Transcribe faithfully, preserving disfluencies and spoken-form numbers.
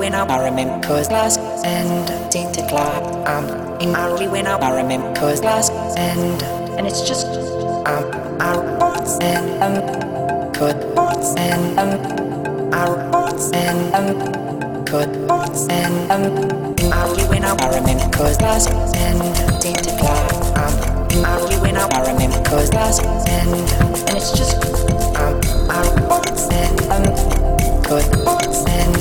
when I remember cause glass and tinted glass. Um, in early when I remember cause glass and and it's just um our boats and um good boats and um our boats and um good boats and um in early when I remember cause glass and tinted glass. Um, in early when I remember cause glass and and it's just um our boats and um good boats and